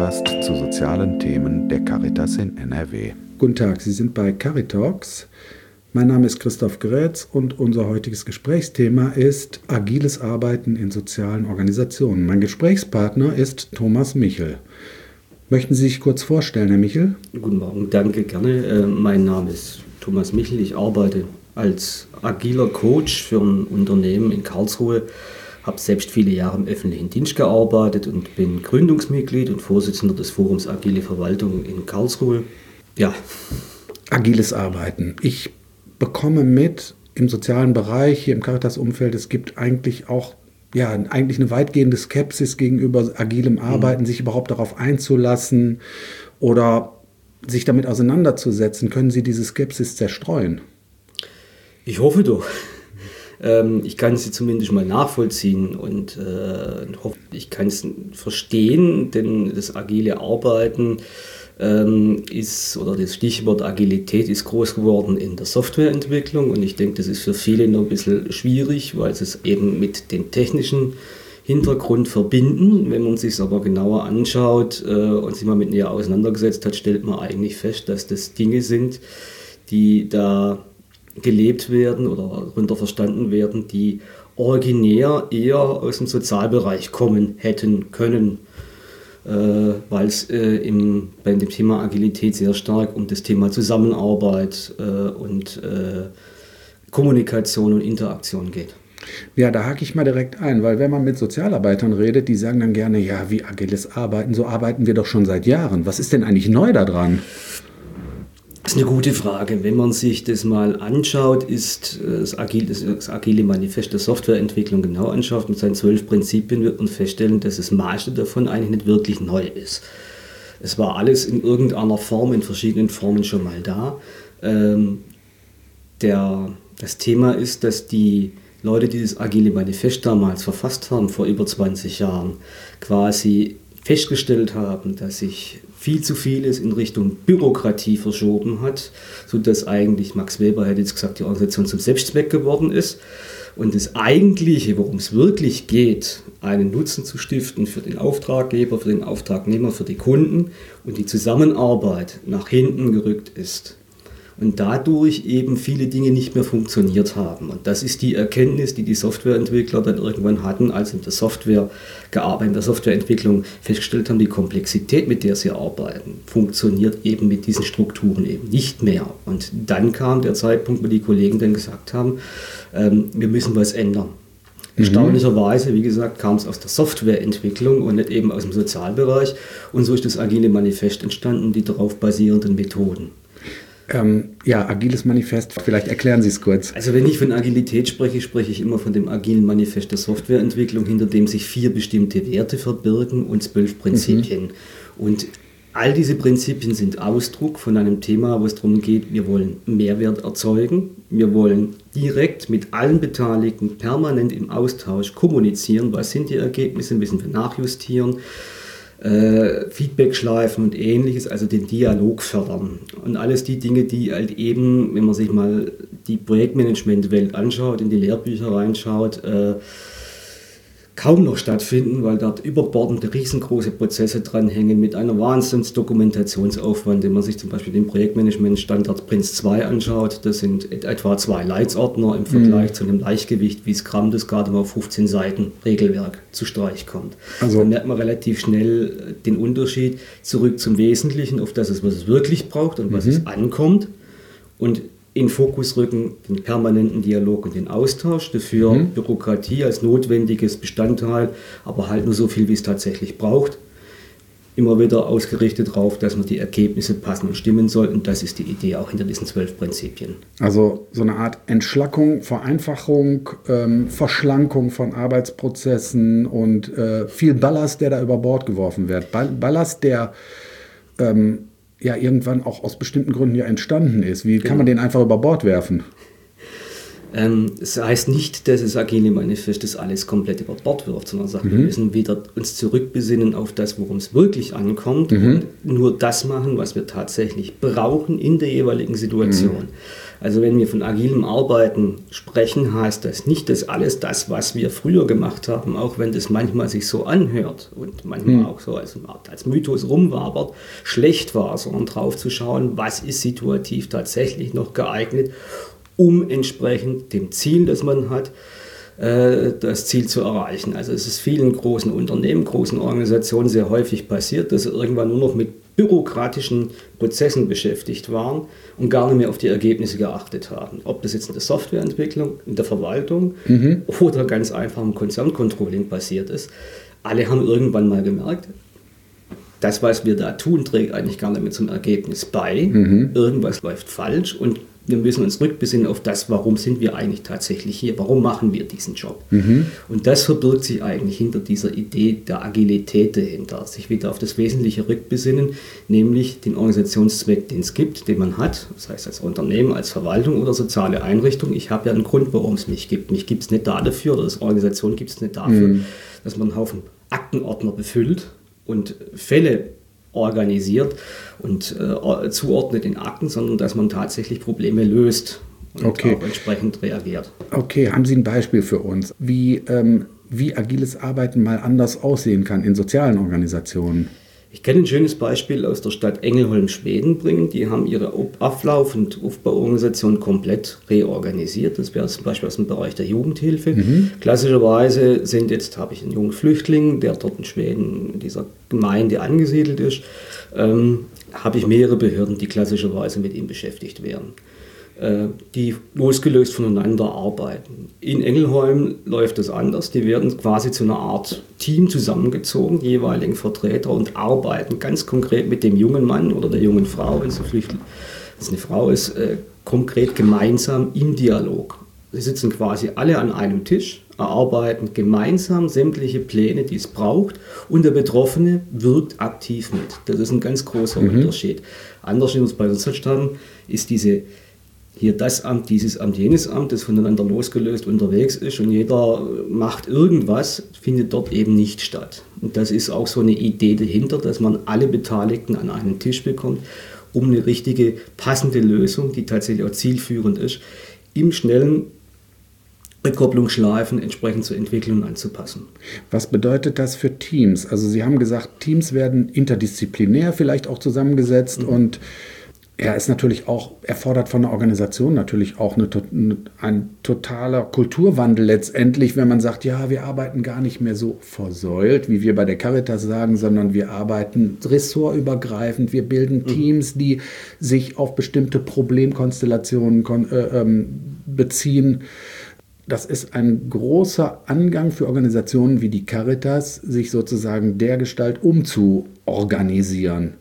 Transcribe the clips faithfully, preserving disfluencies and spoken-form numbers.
Podcast zu sozialen Themen der Caritas in N R W. Guten Tag, Sie sind bei Caritalks. Mein Name ist Christoph Grätz und unser heutiges Gesprächsthema ist agiles Arbeiten in sozialen Organisationen. Mein Gesprächspartner ist Thomas Michel. Möchten Sie sich kurz vorstellen, Herr Michel? Guten Morgen, danke, gerne. Äh, mein Name ist Thomas Michel. Ich arbeite als agiler Coach für ein Unternehmen in Karlsruhe, habe selbst viele Jahre im öffentlichen Dienst gearbeitet und bin Gründungsmitglied und Vorsitzender des Forums Agile Verwaltung in Karlsruhe. Ja. Agiles Arbeiten. Ich bekomme mit im sozialen Bereich, hier im Caritas-Umfeld, es gibt eigentlich auch ja, eigentlich eine weitgehende Skepsis gegenüber agilem Arbeiten, mhm. sich überhaupt darauf einzulassen oder sich damit auseinanderzusetzen. Können Sie diese Skepsis zerstreuen? Ich hoffe doch. Ähm, ich kann sie zumindest mal nachvollziehen und äh, hoffe, ich kann es verstehen, denn das agile Arbeiten ähm, ist, oder das Stichwort Agilität ist groß geworden in der Softwareentwicklung und ich denke, das ist für viele noch ein bisschen schwierig, weil sie es eben mit dem technischen Hintergrund verbinden. Wenn man sich es aber genauer anschaut äh, und sich mal mit näher auseinandergesetzt hat, stellt man eigentlich fest, dass das Dinge sind, die da gelebt werden oder darunter verstanden werden, die originär eher aus dem Sozialbereich kommen hätten können, äh, weil es äh, im, bei dem Thema Agilität sehr stark um das Thema Zusammenarbeit äh, und äh, Kommunikation und Interaktion geht. Ja, da hake ich mal direkt ein, weil wenn man mit Sozialarbeitern redet, die sagen dann gerne, ja, wie agiles Arbeiten, so arbeiten wir doch schon seit Jahren. Was ist denn eigentlich neu daran? Das ist eine gute Frage. Wenn man sich das mal anschaut, ist das agile, das agile Manifest der Softwareentwicklung genau anschaut mit seinen zwölf Prinzipien, wird man feststellen, dass das meiste davon eigentlich nicht wirklich neu ist. Es war alles in irgendeiner Form, in verschiedenen Formen schon mal da. Ähm, der, das Thema ist, dass die Leute, die das agile Manifest damals verfasst haben, vor über zwanzig Jahren, quasi festgestellt haben, dass sich viel zu vieles in Richtung Bürokratie verschoben hat, sodass eigentlich, Max Weber hätte jetzt gesagt, die Organisation zum Selbstzweck geworden ist. Und das Eigentliche, worum es wirklich geht, einen Nutzen zu stiften für den Auftraggeber, für den Auftragnehmer, für die Kunden und die Zusammenarbeit nach hinten gerückt ist. Und dadurch eben viele Dinge nicht mehr funktioniert haben. Und das ist die Erkenntnis, die die Softwareentwickler dann irgendwann hatten, als sie in der Software gearbeitet, in der Softwareentwicklung festgestellt haben, die Komplexität, mit der sie arbeiten, funktioniert eben mit diesen Strukturen eben nicht mehr. Und dann kam der Zeitpunkt, wo die Kollegen dann gesagt haben, ähm, wir müssen was ändern. Mhm. Erstaunlicherweise, wie gesagt, kam es aus der Softwareentwicklung und nicht eben aus dem Sozialbereich. Und so ist das agile Manifest entstanden, die darauf basierenden Methoden. Ähm, ja, agiles Manifest, vielleicht erklären Sie es kurz. Also wenn ich von Agilität spreche, spreche ich immer von dem agilen Manifest der Softwareentwicklung, hinter dem sich vier bestimmte Werte verbirgen und zwölf Prinzipien. Mhm. Und all diese Prinzipien sind Ausdruck von einem Thema, wo es darum geht, wir wollen Mehrwert erzeugen, wir wollen direkt mit allen Beteiligten permanent im Austausch kommunizieren, was sind die Ergebnisse, müssen wir nachjustieren, Äh, Feedback-Schleifen und ähnliches, also den Dialog fördern. Und alles die Dinge, die halt eben, wenn man sich mal die Projektmanagement-Welt anschaut, in die Lehrbücher reinschaut, äh, kaum noch stattfinden, weil dort überbordende, riesengroße Prozesse dranhängen mit einer Wahnsinns-Dokumentationsaufwand. Wenn man sich zum Beispiel den Projektmanagement-Standard Prince zwei anschaut, das sind etwa zwei Leitsordner im Vergleich mhm. zu einem Leichtgewicht wie Scrum, das gerade mal auf fünfzehn Seiten Regelwerk zu Streich kommt. Also dann merkt man relativ schnell den Unterschied zurück zum Wesentlichen, auf das es, was es wirklich braucht und was mhm. es ankommt, und in Fokus rücken den permanenten Dialog und den Austausch, dafür mhm. Bürokratie als notwendiges Bestandteil, aber halt nur so viel, wie es tatsächlich braucht. Immer wieder ausgerichtet darauf, dass man die Ergebnisse passen und stimmen sollten. Das ist die Idee auch hinter diesen zwölf Prinzipien. Also so eine Art Entschlackung, Vereinfachung, ähm, Verschlankung von Arbeitsprozessen und äh, viel Ballast, der da über Bord geworfen wird. Ball- Ballast, der ähm, ja irgendwann auch aus bestimmten Gründen ja entstanden ist. Wie genau. kann man den einfach über Bord werfen? Ähm, das heißt nicht, dass das Agile Manifest das alles komplett über Bord wirft, sondern sagt, mhm. wir müssen wieder uns zurückbesinnen auf das, worum es wirklich ankommt mhm. und nur das machen, was wir tatsächlich brauchen in der jeweiligen Situation. Mhm. Also wenn wir von agilem Arbeiten sprechen, heißt das nicht, dass alles das, was wir früher gemacht haben, auch wenn das manchmal sich so anhört und manchmal mhm. auch so als, als Mythos rumwabert, schlecht war, sondern drauf zu schauen, was ist situativ tatsächlich noch geeignet, um entsprechend dem Ziel, das man hat, äh, das Ziel zu erreichen. Also es ist vielen großen Unternehmen, großen Organisationen sehr häufig passiert, dass sie irgendwann nur noch mit bürokratischen Prozessen beschäftigt waren und gar nicht mehr auf die Ergebnisse geachtet haben. Ob das jetzt in der Softwareentwicklung, in der Verwaltung mhm. oder ganz einfach im Konzerncontrolling passiert ist. Alle haben irgendwann mal gemerkt, das, was wir da tun, trägt eigentlich gar nicht mehr zum Ergebnis bei. Mhm. Irgendwas läuft falsch und wir müssen uns rückbesinnen auf das, warum sind wir eigentlich tatsächlich hier, warum machen wir diesen Job. Mhm. Und das verbirgt sich eigentlich hinter dieser Idee der Agilität dahinter, sich wieder auf das Wesentliche rückbesinnen, nämlich den Organisationszweck, den es gibt, den man hat, das heißt als Unternehmen, als Verwaltung oder soziale Einrichtung. Ich habe ja einen Grund, warum es mich gibt. Mich gibt es nicht da dafür, oder als Organisation gibt es nicht dafür, mhm. dass man einen Haufen Aktenordner befüllt und Fälle organisiert und äh, zuordnet in Akten, sondern dass man tatsächlich Probleme löst und okay. auch entsprechend reagiert. Okay, haben Sie ein Beispiel für uns, wie, ähm, wie agiles Arbeiten mal anders aussehen kann in sozialen Organisationen? Ich kann ein schönes Beispiel aus der Stadt Engelholm, Schweden bringen. Die haben ihre Ablauf- und Aufbauorganisation komplett reorganisiert. Das wäre zum Beispiel aus dem Bereich der Jugendhilfe. Mhm. Klassischerweise sind jetzt, habe ich einen jungen Flüchtling, der dort in Schweden in dieser Gemeinde angesiedelt ist, ähm, habe ich mehrere Behörden, die klassischerweise mit ihm beschäftigt wären, die losgelöst voneinander arbeiten. In Engelholm läuft das anders. Die werden quasi zu einer Art Team zusammengezogen, die jeweiligen Vertreter, und arbeiten ganz konkret mit dem jungen Mann oder der jungen Frau, wenn es eine Frau ist, äh, konkret gemeinsam im Dialog. Sie sitzen quasi alle an einem Tisch, erarbeiten gemeinsam sämtliche Pläne, die es braucht, und der Betroffene wirkt aktiv mit. Das ist ein ganz großer mhm. Unterschied. Anders als bei uns Stadtstaaten ist diese hier das Amt, dieses Amt, jenes Amt, das voneinander losgelöst unterwegs ist und jeder macht irgendwas, findet dort eben nicht statt. Und das ist auch so eine Idee dahinter, dass man alle Beteiligten an einen Tisch bekommt, um eine richtige, passende Lösung, die tatsächlich auch zielführend ist, im schnellen Rückkopplungsschleifen entsprechend zur Entwicklung anzupassen. Was bedeutet das für Teams? Also Sie haben gesagt, Teams werden interdisziplinär vielleicht auch zusammengesetzt mhm. und er ist natürlich auch, erfordert von der Organisation natürlich auch eine, ein totaler Kulturwandel letztendlich, wenn man sagt, ja, wir arbeiten gar nicht mehr so versäult, wie wir bei der Caritas sagen, sondern wir arbeiten ressortübergreifend, wir bilden Teams, die sich auf bestimmte Problemkonstellationen kon- äh, ähm, beziehen. Das ist ein großer Angang für Organisationen wie die Caritas, sich sozusagen dergestalt umzuorganisieren.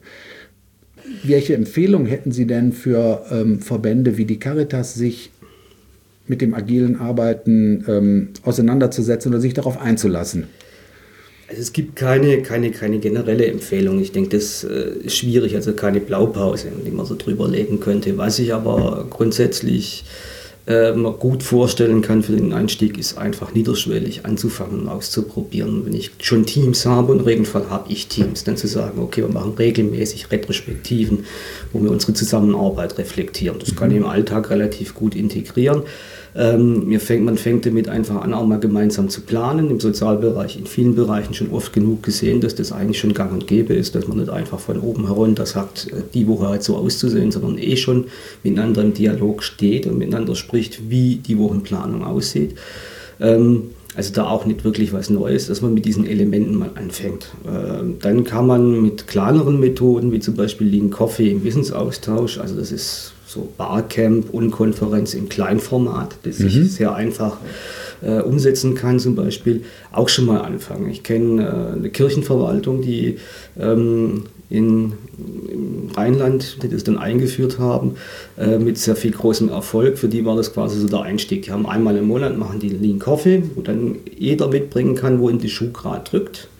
Welche Empfehlungen hätten Sie denn für ähm, Verbände wie die Caritas, sich mit dem agilen Arbeiten ähm, auseinanderzusetzen oder sich darauf einzulassen? Also es gibt keine, keine, keine generelle Empfehlung. Ich denke, das äh, ist schwierig, also keine Blaupause, die man so drüber legen könnte. Was ich aber grundsätzlich äh, man gut vorstellen kann für den Einstieg, ist einfach niederschwellig anzufangen und auszuprobieren. Wenn ich schon Teams habe, und im Regelfall habe ich Teams, dann zu sagen, okay, wir machen regelmäßig Retrospektiven, wo wir unsere Zusammenarbeit reflektieren. Das kann ich im Alltag relativ gut integrieren. Ähm, mir fängt, man fängt damit einfach an, auch mal gemeinsam zu planen. Im Sozialbereich, in vielen Bereichen schon oft genug gesehen, dass das eigentlich schon gang und gäbe ist, dass man nicht einfach von oben herunter sagt, die Woche halt so auszusehen, sondern eh schon miteinander im Dialog steht und miteinander spricht, wie die Wochenplanung aussieht. Ähm, also da auch nicht wirklich was Neues, dass man mit diesen Elementen mal anfängt. Ähm, dann kann man mit kleineren Methoden, wie zum Beispiel Lean Coffee im Wissensaustausch, also das ist so Barcamp und Konferenz im Kleinformat, das mhm. ich sehr einfach äh, umsetzen kann, zum Beispiel, auch schon mal anfangen. Ich kenne äh, eine Kirchenverwaltung, die ähm, in, im Rheinland, die das dann eingeführt haben, äh, mit sehr viel großem Erfolg. Für die war das quasi so der Einstieg. Die haben einmal im Monat, machen die Lean Coffee, wo dann jeder mitbringen kann, wo ihm die Schuh gerade drückt.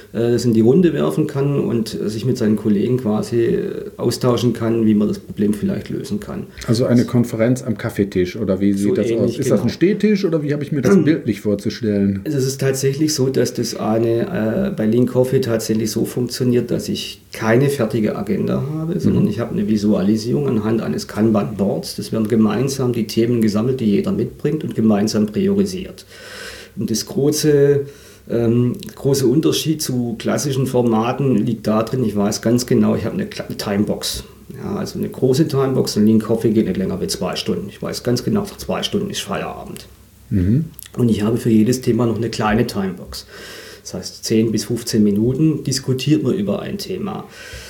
äh, das in die Runde werfen kann und äh, sich mit seinen Kollegen quasi äh, austauschen kann, wie man das Problem vielleicht lösen kann. Also eine Konferenz am Kaffeetisch oder wie sieht So das ähnlich, aus? Ist genau. das ein Stehtisch oder wie habe ich mir das bildlich vorzustellen? Also es ist tatsächlich so, dass das eine, äh, bei Lean Coffee tatsächlich so funktioniert, dass ich keine fertige Agenda habe, sondern mhm. ich habe eine Visualisierung anhand eines Kanban-Boards. Das werden gemeinsam die Themen gesammelt, die jeder mitbringt und gemeinsam priorisiert. Und das große, ähm, große Unterschied zu klassischen Formaten liegt darin, ich weiß ganz genau, ich habe eine, eine Timebox. Ja, also eine große Timebox, ein Lean Coffee geht nicht länger wie zwei Stunden. Ich weiß ganz genau, nach zwei Stunden ist Feierabend. Mhm. Und ich habe für jedes Thema noch eine kleine Timebox. Das heißt, zehn bis fünfzehn Minuten diskutiert man über ein Thema.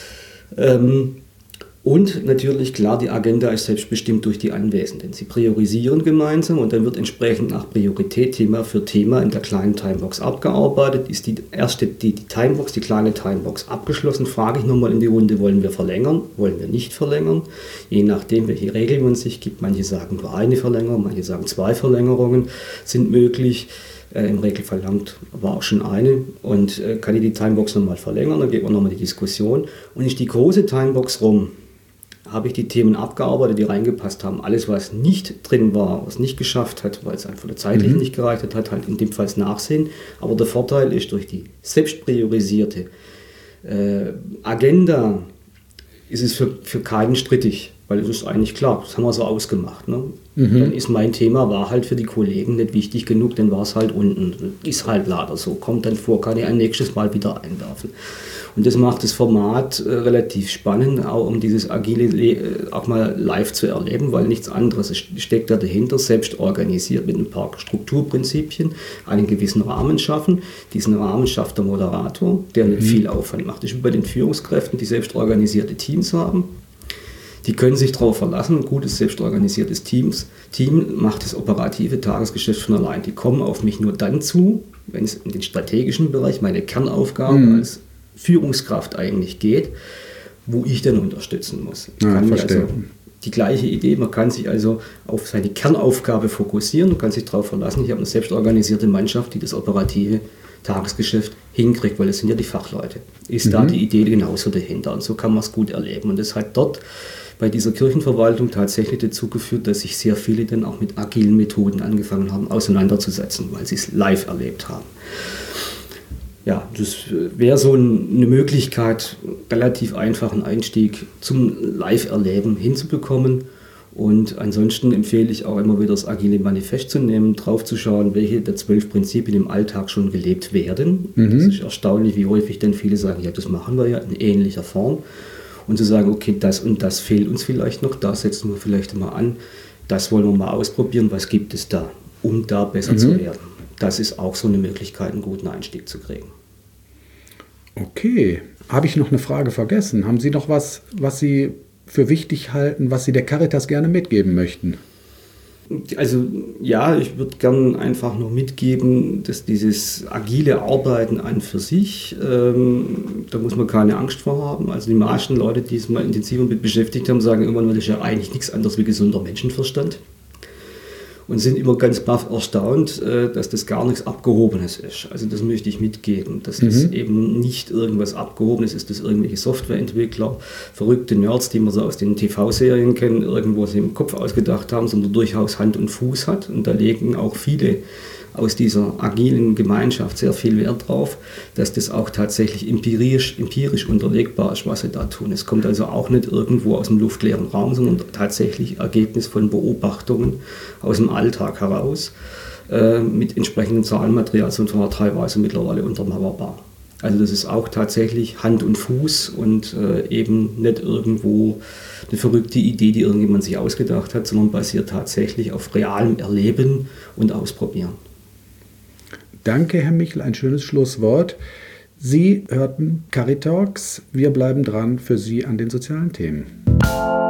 Ähm, und natürlich, klar, die Agenda ist selbstbestimmt durch die Anwesenden. Sie priorisieren gemeinsam und dann wird entsprechend nach Priorität Thema für Thema in der kleinen Timebox abgearbeitet. Ist die erste, die, die Timebox, die kleine Timebox abgeschlossen, frage ich nochmal in die Runde, wollen wir verlängern, wollen wir nicht verlängern? Je nachdem, welche Regeln man sich gibt. Manche sagen nur eine Verlängerung, manche sagen zwei Verlängerungen sind möglich. Äh, Im Regelfall langt aber auch schon eine und äh, kann ich die Timebox nochmal verlängern, dann geht man nochmal die Diskussion und ist die große Timebox rum, habe ich die Themen abgearbeitet, die reingepasst haben. Alles, was nicht drin war, was nicht geschafft hat, weil es einfach zeitlich mhm. nicht gereicht hat, hat halt in dem Fall Nachsehen. Aber der Vorteil ist, durch die selbst priorisierte äh, Agenda ist es für, für keinen strittig, weil es ist eigentlich klar, das haben wir so ausgemacht. Ne? Mhm. Dann ist mein Thema, war halt für die Kollegen nicht wichtig genug, dann war es halt unten. Ist halt leider so, kommt dann vor, kann ich ein nächstes Mal wieder einwerfen. Und das macht das Format äh, relativ spannend, auch um dieses Agile äh, auch mal live zu erleben, weil nichts anderes steckt da dahinter, selbst organisiert mit ein paar Strukturprinzipien, einen gewissen Rahmen schaffen. Diesen Rahmen schafft der Moderator, der nicht mhm. viel Aufwand macht. Das ist wie bei den Führungskräften, die selbst organisierte Teams haben. Die können sich darauf verlassen, ein gutes, selbstorganisiertes Teams, Team macht das operative Tagesgeschäft von allein. Die kommen auf mich nur dann zu, wenn es in den strategischen Bereich, meine Kernaufgabe mhm. als Führungskraft eigentlich geht, wo ich dann unterstützen muss. Ich ja, kann verstehe. Also die gleiche Idee, man kann sich also auf seine Kernaufgabe fokussieren und kann sich darauf verlassen, ich habe eine selbstorganisierte Mannschaft, die das operative Tagesgeschäft hinkriegt, weil das sind ja die Fachleute. Ist mhm. da die Idee genauso dahinter und so kann man es gut erleben. Und das hat dort bei dieser Kirchenverwaltung tatsächlich dazu geführt, dass sich sehr viele dann auch mit agilen Methoden angefangen haben, auseinanderzusetzen, weil sie es live erlebt haben. Ja, das wäre so eine Möglichkeit, relativ einfachen Einstieg zum Live-Erleben hinzubekommen. Und ansonsten empfehle ich auch immer wieder das Agile Manifest zu nehmen, drauf zu schauen, welche der zwölf Prinzipien im Alltag schon gelebt werden. Mhm. Das ist erstaunlich, wie häufig dann viele sagen, ja, das machen wir ja in ähnlicher Form. Und zu sagen, okay, das und das fehlt uns vielleicht noch, da setzen wir vielleicht mal an, das wollen wir mal ausprobieren, was gibt es da, um da besser mhm. zu werden. Das ist auch so eine Möglichkeit, einen guten Einstieg zu kriegen. Okay, habe ich noch eine Frage vergessen? Haben Sie noch was, was Sie für wichtig halten, was Sie der Caritas gerne mitgeben möchten? Also ja, ich würde gerne einfach noch mitgeben, dass dieses agile Arbeiten an für sich, ähm, da muss man keine Angst vor haben. Also die meisten Leute, die es mal intensiver mit beschäftigt haben, sagen irgendwann, das ist ja eigentlich nichts anderes wie gesunder Menschenverstand. Und sind immer ganz baff erstaunt, dass das gar nichts Abgehobenes ist. Also das möchte ich mitgeben, dass das mhm. eben nicht irgendwas Abgehobenes ist, dass irgendwelche Softwareentwickler, verrückte Nerds, die man so aus den T V-Serien kennen, irgendwo sie im Kopf ausgedacht haben, sondern durchaus Hand und Fuß hat. Und da legen auch viele aus dieser agilen Gemeinschaft sehr viel Wert drauf, dass das auch tatsächlich empirisch, empirisch unterlegbar ist, was sie da tun. Es kommt also auch nicht irgendwo aus dem luftleeren Raum, sondern tatsächlich Ergebnis von Beobachtungen aus dem Alltag heraus, äh, mit entsprechendem Zahlenmaterial, und zwar teilweise mittlerweile untermauerbar. Also das ist auch tatsächlich Hand und Fuß und äh, eben nicht irgendwo eine verrückte Idee, die irgendjemand sich ausgedacht hat, sondern basiert tatsächlich auf realem Erleben und Ausprobieren. Danke, Herr Michel, ein schönes Schlusswort. Sie hörten Caritalks. Wir bleiben dran für Sie an den sozialen Themen.